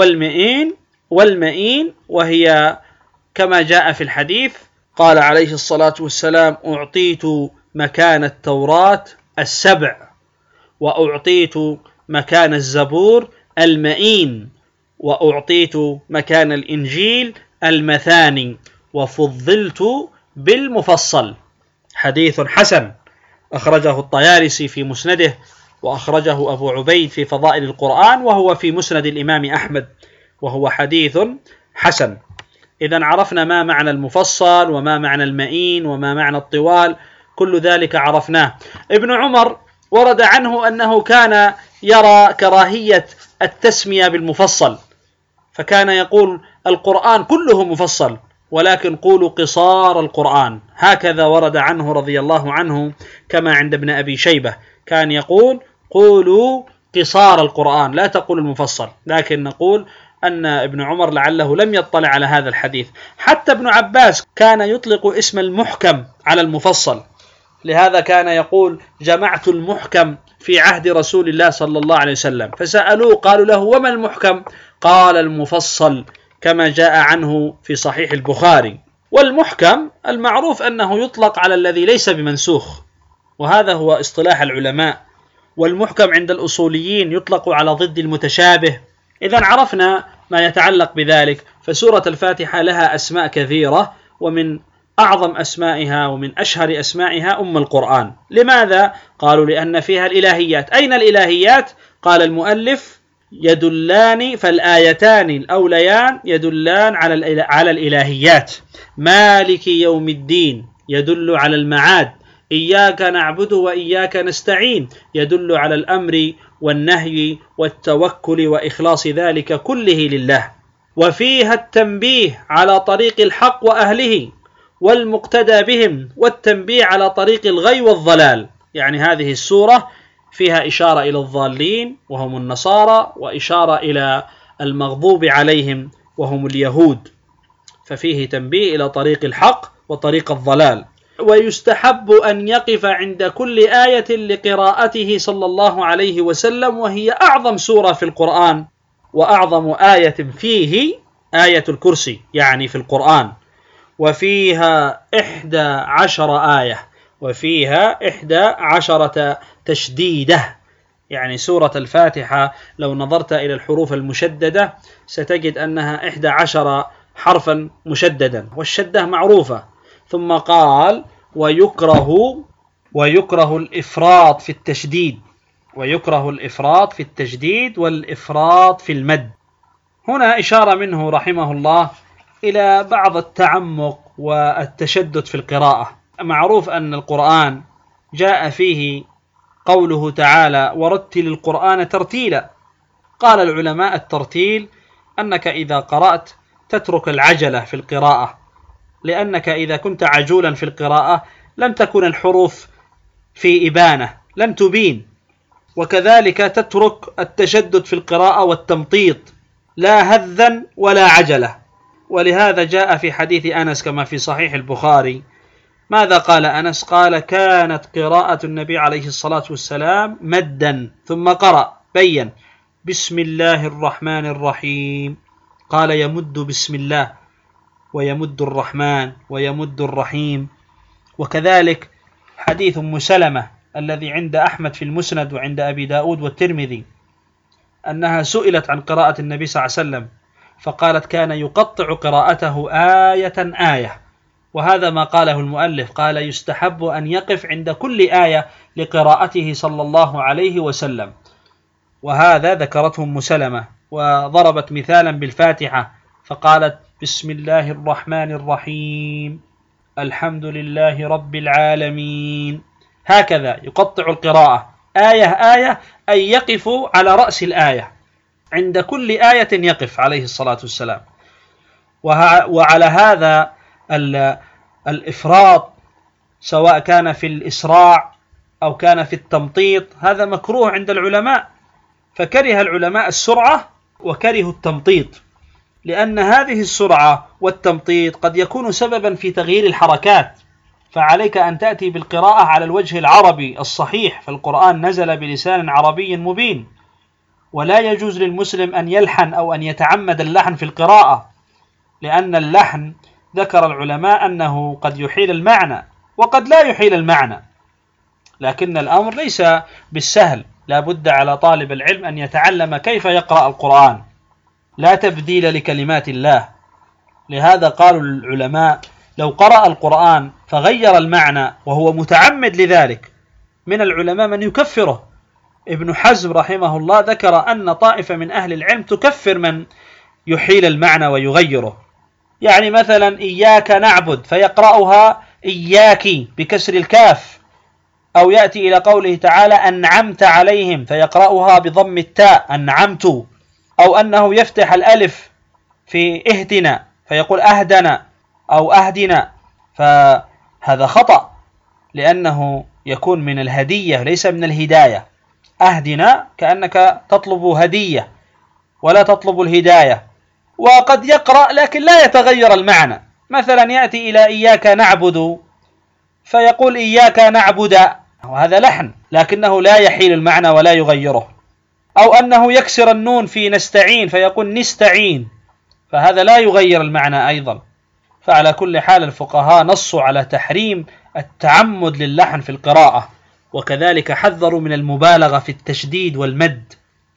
S2: والمئين وهي كما جاء في الحديث قال عليه الصلاة والسلام أعطيت مكان التوراة 7، وأعطيت مكان الزبور 100، وأعطيت مكان الإنجيل 200، وفضلت بالمفصل. حديث حسن أخرجه الطيالسي في مسنده، وأخرجه أبو عبيد في فضائل القرآن، وهو في مسند الإمام أحمد، وهو حديث حسن. إذن عرفنا ما معنى المفصل وما معنى المئين وما معنى الطوال، كل ذلك عرفناه. ابن عمر ورد عنه أنه كان يرى كراهية التسمية بالمفصل، فكان يقول القرآن كله مفصل، ولكن قولوا قصار القرآن. هكذا ورد عنه رضي الله عنه كما عند ابن أبي شيبة، كان يقول قولوا قصار القرآن لا تقول المفصل. لكن نقول أن ابن عمر لعله لم يطلع على هذا الحديث. حتى ابن عباس كان يطلق اسم المحكم على المفصل، لهذا كان يقول جمعت المحكم في عهد رسول الله صلى الله عليه وسلم، فسألوه قالوا له وما المحكم؟ قال المفصل، كما جاء عنه في صحيح البخاري. والمحكم المعروف أنه يطلق على الذي ليس بمنسوخ، وهذا هو اصطلاح العلماء. والمحكم عند الأصوليين يطلق على ضد المتشابه. إذن عرفنا ما يتعلق بذلك. فسورة الفاتحة لها أسماء كثيرة، ومن أعظم أسمائها ومن أشهر أسمائها أم القرآن. لماذا؟ قالوا لأن فيها الإلهيات. أين الإلهيات؟ قال المؤلف يدلان، فالآيتان الأوليان يدلان على الإلهيات. مالك يوم الدين يدل على المعاد، إياك نعبد وإياك نستعين يدل على الأمر والنهي والتوكل وإخلاص ذلك كله لله. وفيها التنبيه على طريق الحق وأهله والمقتدى بهم، والتنبيه على طريق الغي والضلال. يعني هذه السورة فيها إشارة إلى الضالين وهم النصارى، وإشارة إلى المغضوب عليهم وهم اليهود، ففيه تنبيه إلى طريق الحق وطريق الضلال. ويستحب أن يقف عند كل آية لقراءته صلى الله عليه وسلم، وهي أعظم سورة في القرآن، وأعظم آية فيه آية الكرسي يعني في القرآن، وفيها 11 آية، وفيها 11 تشديدة. يعني سورة الفاتحة لو نظرت إلى الحروف المشددة ستجد أنها 11 حرفا مشددا، والشدة معروفة. ثم قال ويكره الإفراط في التشديد، ويكره الإفراط في التشديد والإفراط في المد. هنا إشارة منه رحمه الله إلى بعض التعمق والتشدد في القراءة. معروف أن القرآن جاء فيه قوله تعالى ورتل القرآن ترتيلا. قال العلماء الترتيل أنك إذا قرأت تترك العجلة في القراءة، لأنك إذا كنت عجولا في القراءة لم تكن الحروف في إبانة، لم تبين. وكذلك تترك التشدد في القراءة والتمطيط، لا هذا ولا عجلة. ولهذا جاء في حديث أنس كما في صحيح البخاري، ماذا قال أنس؟ قال كانت قراءة النبي عليه الصلاة والسلام مدا، ثم قرأ بين بسم الله الرحمن الرحيم، قال يمد بسم الله ويمد الرحمن ويمد الرحيم. وكذلك حديث أم سلمة الذي عند أحمد في المسند وعند أبي داود والترمذي، أنها سئلت عن قراءة النبي صلى الله عليه وسلم فقالت كان يقطع قراءته آية آية. وهذا ما قاله المؤلف، قال يستحب أن يقف عند كل آية لقراءته صلى الله عليه وسلم. وهذا ذكرته أم سلمة، وضربت مثالا بالفاتحة فقالت بسم الله الرحمن الرحيم الحمد لله رب العالمين. هكذا يقطع القراءة آية آية، أي يقف على رأس الآية عند كل آية يقف عليه الصلاة والسلام. وعلى هذا الإفراط سواء كان في الإسراع أو كان في التمطيط هذا مكروه عند العلماء، فكره العلماء السرعة وكرهوا التمطيط، لأن هذه السرعة والتمطيط قد يكون سببا في تغيير الحركات، فعليك أن تأتي بالقراءة على الوجه العربي الصحيح، فالقرآن نزل بلسان عربي مبين، ولا يجوز للمسلم أن يلحن أو أن يتعمد اللحن في القراءة، لأن اللحن ذكر العلماء أنه قد يحيل المعنى وقد لا يحيل المعنى، لكن الأمر ليس بالسهل، لا بد على طالب العلم أن يتعلم كيف يقرأ القرآن، لا تبديل لكلمات الله. لهذا قالوا العلماء لو قرأ القرآن فغير المعنى وهو متعمد لذلك، من العلماء من يكفره. ابن حزم رحمه الله ذكر أن طائفة من أهل العلم تكفر من يحيل المعنى ويغيره، يعني مثلا إياك نعبد فيقرأها إياك بكسر الكاف، أو يأتي إلى قوله تعالى أنعمت عليهم فيقرأها بضم التاء أنعمت، أو أنه يفتح الألف في اهدنا فيقول أهدنا أو أهدنا، فهذا خطأ لأنه يكون من الهدية ليس من الهداية. أهدنا كأنك تطلب هدية ولا تطلب الهداية. وقد يقرأ لكن لا يتغير المعنى، مثلا يأتي إلى إياك نعبد فيقول إياك نعبد، وهذا لحن لكنه لا يحيل المعنى ولا يغيره. أو أنه يكسر النون في نستعين فيقول نستعين، فهذا لا يغير المعنى أيضا. فعلى كل حال الفقهاء نصوا على تحريم التعمد للحن في القراءة، وكذلك حذروا من المبالغة في التشديد والمد،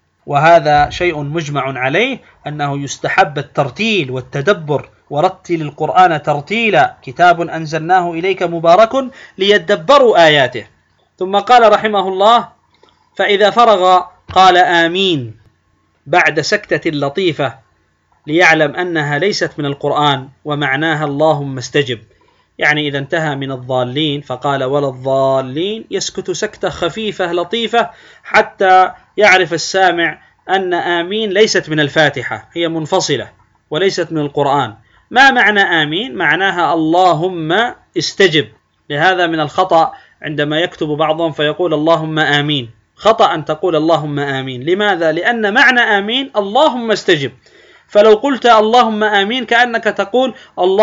S2: وهذا شيء مجمع عليه أنه يستحب الترتيل والتدبر، ورتل القرآن ترتيلا كتاب أنزلناه إليك مبارك ليدبروا آياته. ثم قال رحمه الله فإذا فرغ قال آمين بعد سكتة لطيفة ليعلم أنها ليست من القرآن ومعناها اللهم استجب، يعني إذا انتهى من الضالين فقال ولا الضالين يسكت سكتة خفيفة لطيفة حتى يعرف السامع أن آمين ليست من الفاتحة، هي منفصلة وليست من القرآن. ما معنى آمين؟ معناها اللهم استجب. لهذا من الخطأ عندما يكتب بعضهم فيقول اللهم آمين، خطأ أن تقول اللهم آمين. لماذا؟ لأن معنى آمين اللهم استجب، فلو قلت اللهم آمين كأنك تقول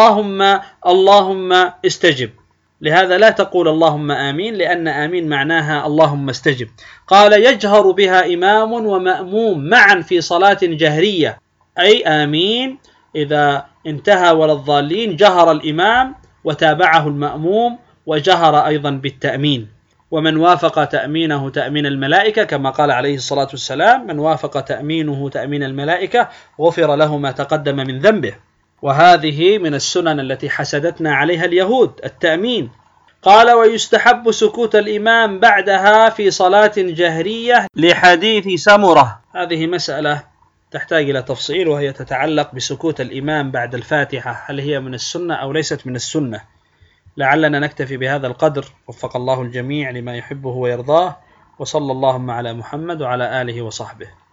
S2: اللهم استجب. لهذا لا تقول اللهم آمين، لأن آمين معناها اللهم استجب. قال يجهر بها إمام ومأموم معا في صلاة جهرية، أي آمين إذا انتهى ولا الضالين جهر الإمام وتابعه المأموم وجهر أيضا بالتأمين. ومن وافق تأمينه تأمين الملائكة كما قال عليه الصلاة والسلام من وافق تأمينه تأمين الملائكة غفر له ما تقدم من ذنبه. وهذه من السنن التي حسدتنا عليها اليهود التأمين. قال ويستحب سكوت الإمام بعدها في صلاة جهرية لحديث سمرة. هذه مسألة تحتاج إلى تفصيل، وهي تتعلق بسكوت الإمام بعد الفاتحة، هل هي من السنة أو ليست من السنة. لعلنا نكتفي بهذا القدر، وفق الله الجميع لما يحبه ويرضاه، وصلى اللهم على محمد وعلى آله وصحبه.